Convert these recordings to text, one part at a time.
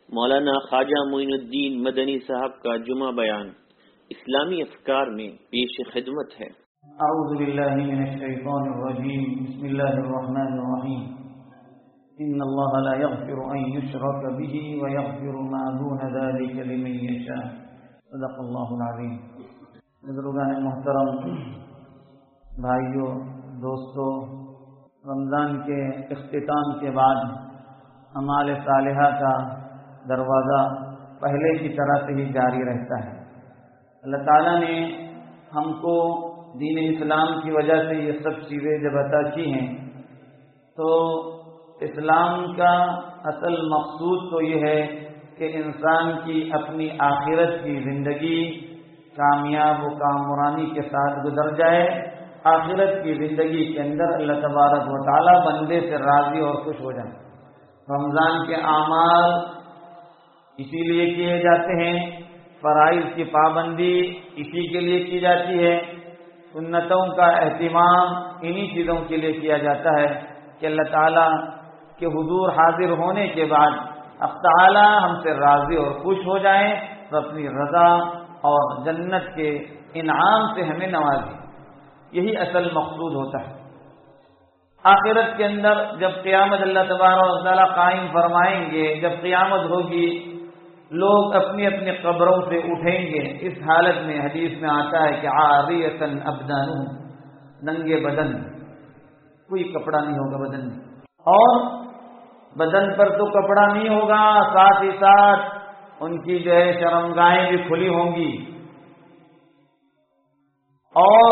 مولانا خواجہ معین الدین مدنی صاحب کا جمعہ بیان اسلامی افکار میں پیش خدمت ہے۔ اعوذ باللہ من الشیطان الرجیم، بسم اللہ الرحمن الرحیم۔ ان اللہ لا یغفر ان یشرک به ویغفر ما دون ذلک لمن یشاء، صدق اللہ العظیم۔ بزرگان محترم، بھائیوں، دوستوں، رمضان کے اختتام کے بعد اعمال صالحہ کا دروازہ پہلے کی طرح سے ہی جاری رہتا ہے۔ اللہ تعالیٰ نے ہم کو دین اسلام کی وجہ سے یہ سب چیزیں جب عطا کی ہیں تو اسلام کا اصل مقصود تو یہ ہے کہ انسان کی اپنی آخرت کی زندگی کامیاب و کامرانی کے ساتھ گزر جائے، آخرت کی زندگی کے اندر اللہ تبارک و تعالیٰ بندے سے راضی اور خوش ہو جائے۔ رمضان کے اعمال اسی لیے کیے جاتے ہیں، فرائض کی پابندی اسی کے لیے کی جاتی ہے، سنتوں کا اہتمام انہی چیزوں کے لیے کیا جاتا ہے کہ اللہ تعالیٰ کے حضور حاضر ہونے کے بعد اب تعالیٰ ہم سے راضی اور خوش ہو جائیں تو اپنی رضا اور جنت کے انعام سے ہمیں نوازیں۔ یہی اصل مقصود ہوتا ہے۔ آخرت کے اندر جب قیامت اللہ تبارک و تعالیٰ قائم فرمائیں گے، جب قیامت ہوگی، لوگ اپنی اپنی قبروں سے اٹھیں گے۔ اس حالت میں حدیث میں آتا ہے کہ عاریۃ ابدانہم، ننگے بدن، کوئی کپڑا نہیں ہوگا بدن میں، اور بدن پر تو کپڑا نہیں ہوگا، ساتھ ہی ساتھ ان کی جو ہے شرمگاہیں بھی کھلی ہوں گی اور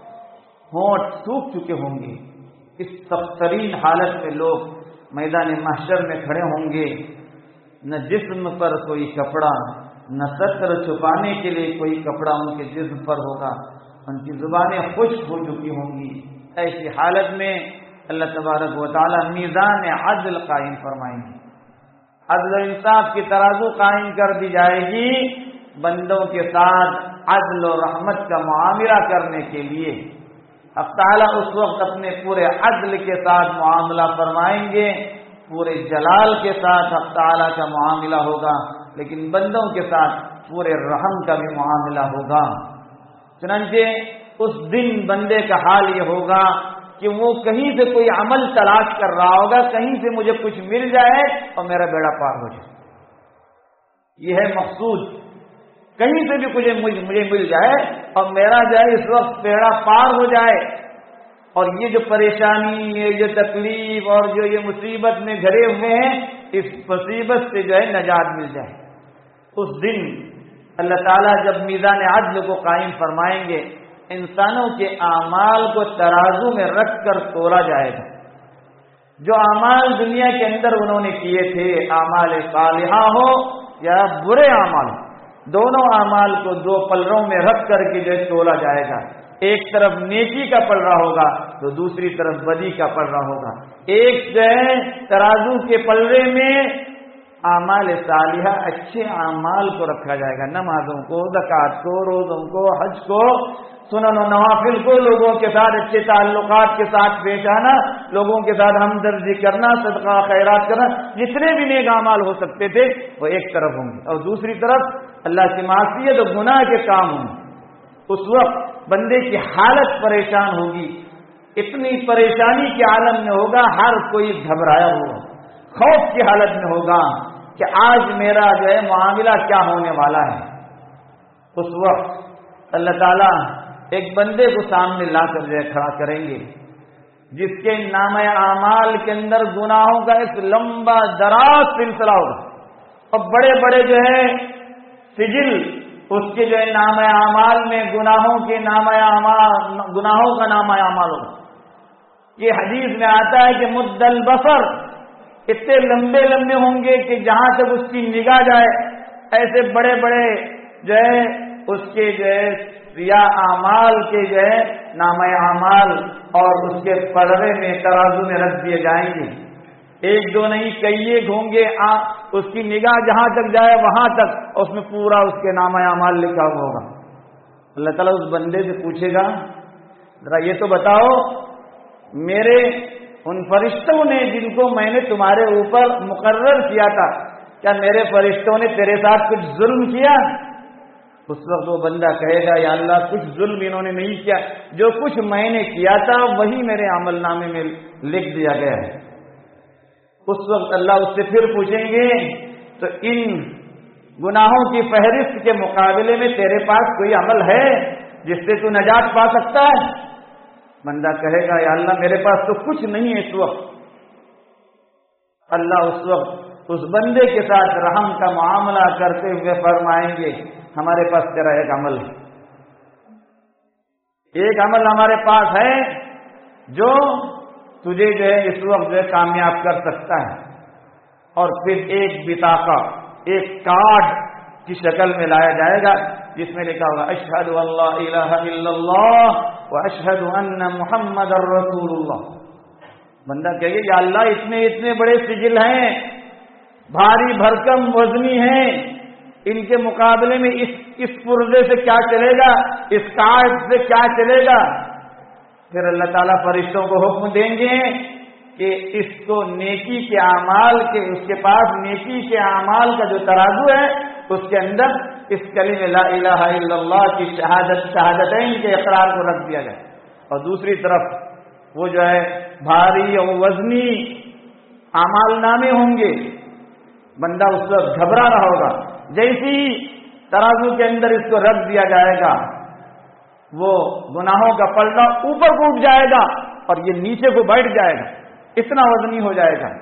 ہونٹ سوکھ چکے ہوں گے۔ اس سخت ترین حالت میں لوگ میدان محشر میں کھڑے ہوں گے، نہ جسم پر کوئی کپڑا، نہ ستر چھپانے کے لیے کوئی کپڑا ان کے جسم پر ہوگا، ان کی زبانیں خشک ہو چکی ہوں گی۔ ایسی حالت میں اللہ تبارک و تعالی میزان عدل قائم فرمائیں گے، عدل و انصاف کی ترازو قائم کر دی جائے گی، بندوں کے ساتھ عدل و رحمت کا معاملہ کرنے کے لیے اب تعالیٰ اس وقت اپنے پورے عدل کے ساتھ معاملہ فرمائیں گے، پورے جلال کے ساتھ اب تعالیٰ کا معاملہ ہوگا، لیکن بندوں کے ساتھ پورے رحم کا بھی معاملہ ہوگا۔ چنانچہ اس دن بندے کا حال یہ ہوگا کہ وہ کہیں سے کوئی عمل تلاش کر رہا ہوگا، کہیں سے مجھے کچھ مل جائے اور میرا بیڑا پار ہو جائے، یہ ہے مقصود۔ کہیں سے بھی مجھے مل جائے اور میرا جو ہے اس وقت بیڑا پار ہو جائے، اور یہ جو پریشانی، یہ جو تکلیف اور جو یہ مصیبت میں گھرے ہوئے ہیں، اس مصیبت سے جو ہے نجات مل جائے۔ اس دن اللہ تعالیٰ جب میزان عدل کو قائم فرمائیں گے، انسانوں کے اعمال کو ترازو میں رکھ کر تولا جائے گا۔ جو اعمال دنیا کے اندر انہوں نے کیے تھے، اعمال صالحہ ہو یا برے اعمال، دونوں اعمال کو دو پلڑوں میں رکھ کر کے جو تولا جائے گا۔ ایک طرف نیکی کا پلڑا ہوگا تو دوسری طرف بدی کا پلڑا ہوگا۔ ایک جو ہے ترازو کے پلڑے میں اعمال صالحہ، اچھے اعمال کو رکھا جائے گا، نمازوں کو، زکوٰۃ کو، روزوں کو، حج کو، سنن و نوافل کو، لوگوں کے ساتھ اچھے تعلقات کے ساتھ پیش آنا، لوگوں کے ساتھ ہمدردی کرنا، صدقہ خیرات کرنا، جتنے بھی نیک اعمال ہو سکتے تھے وہ ایک طرف ہوں گے، اور دوسری طرف اللہ کی معصیت اور گناہ کے کام ہوں گے۔ اس وقت بندے کی حالت پریشان ہوگی، اتنی پریشانی کے عالم میں ہوگا، ہر کوئی گھبرایا ہوگا، خوف کی حالت میں ہوگا کہ آج میرا جو ہے معاملہ کیا ہونے والا ہے۔ اس وقت اللہ تعالیٰ ایک بندے کو سامنے لا کر جو ہے کھڑا کریں گے، جس کے نامہ اعمال کے اندر گناہوں کا ایک لمبا دراز سلسلہ ہوگا، اور بڑے بڑے جو ہے سجل اس کے جو ہے نامہ اعمال میں گناہوں کا نامہ اعمال ہوگا۔ یہ حدیث میں آتا ہے کہ مد البصر، اتنے لمبے لمبے ہوں گے کہ جہاں تک اس کی نگاہ جائے، ایسے بڑے بڑے جو ہے اس کے جو ہے سیاہ اعمال کے جو ہے نامہ اعمال اور اس کے پلڑے میں ترازو میں رکھ دیے جائیں گے۔ ایک دو نہیں، کئی ایک ہوں گے، اس کی نگاہ جہاں تک جائے وہاں تک اس میں پورا اس کے نامہ اعمال لکھا ہوا ہوگا۔ اللہ تعالیٰ اس بندے سے پوچھے گا، ذرا یہ تو بتاؤ، میرے ان فرشتوں نے جن کو میں نے تمہارے اوپر مقرر کیا تھا کیا میرے فرشتوں نے تیرے ساتھ کچھ ظلم کیا؟ اس وقت وہ بندہ کہے گا یا اللہ کچھ ظلم انہوں نے نہیں کیا، جو کچھ میں نے کیا تھا وہی میرے عمل نامے میں لکھ دیا گیا ہے۔ اس وقت اللہ اس سے پھر پوچھیں گے تو ان گناہوں کی فہرست کے مقابلے میں تیرے پاس کوئی عمل ہے جس سے تو نجات پا سکتا ہے؟ بندہ کہے گا یا اللہ میرے پاس تو کچھ نہیں ہے اس وقت۔ اللہ اس وقت اس بندے کے ساتھ رحم کا معاملہ کرتے ہوئے فرمائیں گے ہمارے پاس تیرا ایک عمل ہے، ایک عمل ہمارے پاس ہے جو تجھے جو ہے اس وقت جو ہے کامیاب کر سکتا ہے۔ اور پھر ایک بطاقہ، ایک کارڈ کی شکل میں لایا جائے گا جس میں لکھا ہوگا اشہد ان لا الہ الا اللہ واشہد ان محمد رسول اللہ۔ بندہ کہے گا یا اللہ اتنے بڑے سجل ہیں، بھاری بھرکم وزنی ہیں، ان کے مقابلے میں اس پرزے سے کیا چلے گا، اس کارڈ سے کیا چلے گا؟ پھر اللہ تعالیٰ فرشتوں کو حکم دیں گے کہ اس کو نیکی کے اعمال کے، اس کے پاس نیکی کے اعمال کا جو ترازو ہے اس کے اندر اس کلمہ لا الہ الا اللہ کی شہادتین کے اقرار کو رکھ دیا جائے، اور دوسری طرف وہ جو ہے بھاری اور وزنی اعمال نامے ہوں گے۔ بندہ اس وقت گھبرا رہا ہوگا، جیسی ترازو کے اندر اس کو رکھ دیا جائے گا وہ گناہوں کا پلڑا اوپر کو اٹھ جائے گا اور یہ نیچے کو بیٹھ جائے گا، اتنا وزنی ہو جائے گا۔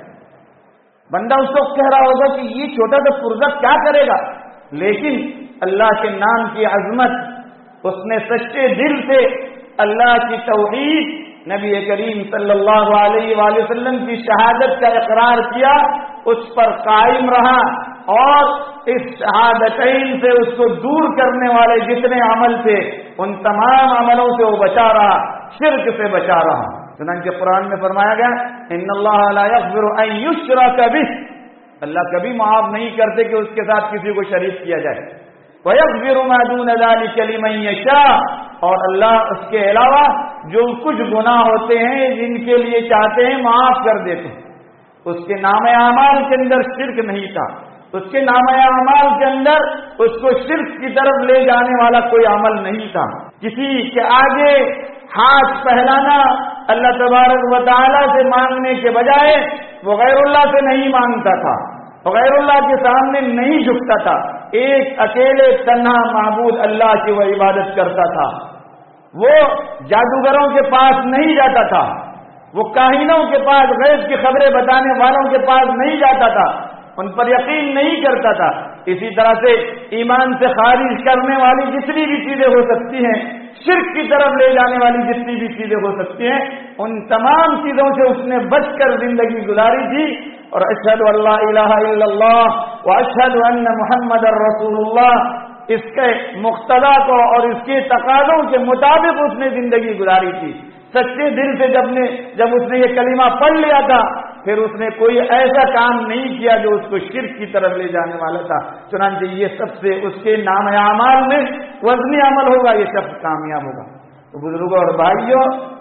بندہ اس وقت کہہ رہا ہوگا کہ یہ چھوٹا سا پرزہ کیا کرے گا، لیکن اللہ کے نام کی عظمت، اس نے سچے دل سے اللہ کی توحید، نبی کریم صلی اللہ علیہ وآلہ وسلم کی شہادت کا اقرار کیا، اس پر قائم رہا اور اس شہادتین سے اس کو دور کرنے والے جتنے عمل تھے ان تمام عملوں سے وہ بچا رہا، شرک سے بچا رہا۔ چنانچہ قرآن میں فرمایا گیا ان اللہ لا یغفر ان یشرک بہ، اللہ کبھی معاف نہیں کرتے کہ اس کے ساتھ کسی کو شریک کیا جائے، وَيَغْفِرُ مَا دُونَ ذَلِكَ لِمَن يَشَاءُ، اور اللہ اس کے علاوہ جو کچھ گناہ ہوتے ہیں جن کے لیے چاہتے ہیں معاف کر دیتے ہیں۔ اس کے نام اعمال کے اندر شرک نہیں تھا، اس کے نام اعمال کے اندر اس کو شرک کی طرف لے جانے والا کوئی عمل نہیں تھا۔ کسی کے آگے ہاتھ پھیلانا اللہ تبارک و تعالی سے مانگنے کے بجائے وہ غیر اللہ سے نہیں مانگتا تھا، غیر اللہ کے سامنے نہیں جھکتا تھا، ایک اکیلے تنہا معبود اللہ کی وہ عبادت کرتا تھا۔ وہ جادوگروں کے پاس نہیں جاتا تھا، وہ کاہنوں کے پاس، غیب کی خبریں بتانے والوں کے پاس نہیں جاتا تھا، ان پر یقین نہیں کرتا تھا۔ اسی طرح سے ایمان سے خارج کرنے والی جتنی بھی چیزیں ہو سکتی ہیں، شرک کی طرف لے جانے والی جتنی بھی چیزیں ہو سکتی ہیں، ان تمام چیزوں سے اس نے بچ کر زندگی گزاری تھی۔ اور اشہد ان لا الہ الا اللہ واشہد ان محمد رسول اللہ، اس کے مقتضا کو اور اس کے تقاضوں کے مطابق اس نے زندگی گزاری تھی۔ سچے دل سے جب اس نے یہ کلمہ پڑھ لیا تھا، پھر اس نے کوئی ایسا کام نہیں کیا جو اس کو شرک کی طرف لے جانے والا تھا۔ چنانچہ یہ سب سے اس کے نام اعمال میں وزنی عمل ہوگا، یہ شخص کامیاب ہوگا۔ تو بزرگوں اور بھائیوں،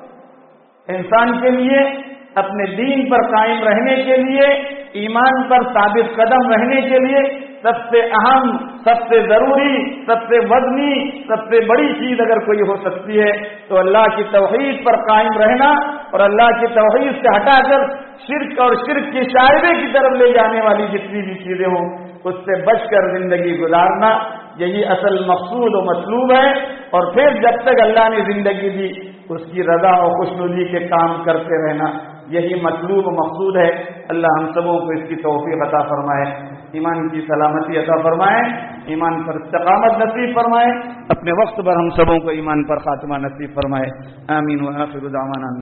انسان کے لیے اپنے دین پر قائم رہنے کے لیے، ایمان پر ثابت قدم رہنے کے لیے سب سے اہم، سب سے ضروری، سب سے وزنی، سب سے بڑی چیز اگر کوئی ہو سکتی ہے تو اللہ کی توحید پر قائم رہنا، اور اللہ کی توحید سے ہٹا کر شرک اور شرک کی شائبے کی طرف لے جانے والی جتنی بھی چیزیں ہوں اس سے بچ کر زندگی گزارنا، یہی اصل مقصود و مطلوب ہے۔ اور پھر جب تک اللہ نے زندگی دی اس کی رضا اور خوشنودی کے کام کرتے رہنا، یہی مطلوب و مقصود ہے۔ اللہ ہم سبوں کو اس کی توفیق عطا فرمائے، ایمان کی سلامتی عطا فرمائے، ایمان پر استقامت نصیب فرمائے، اپنے وقت پر ہم سبوں کو ایمان پر خاتمہ نصیب فرمائے۔ آمین و آخر دعوانا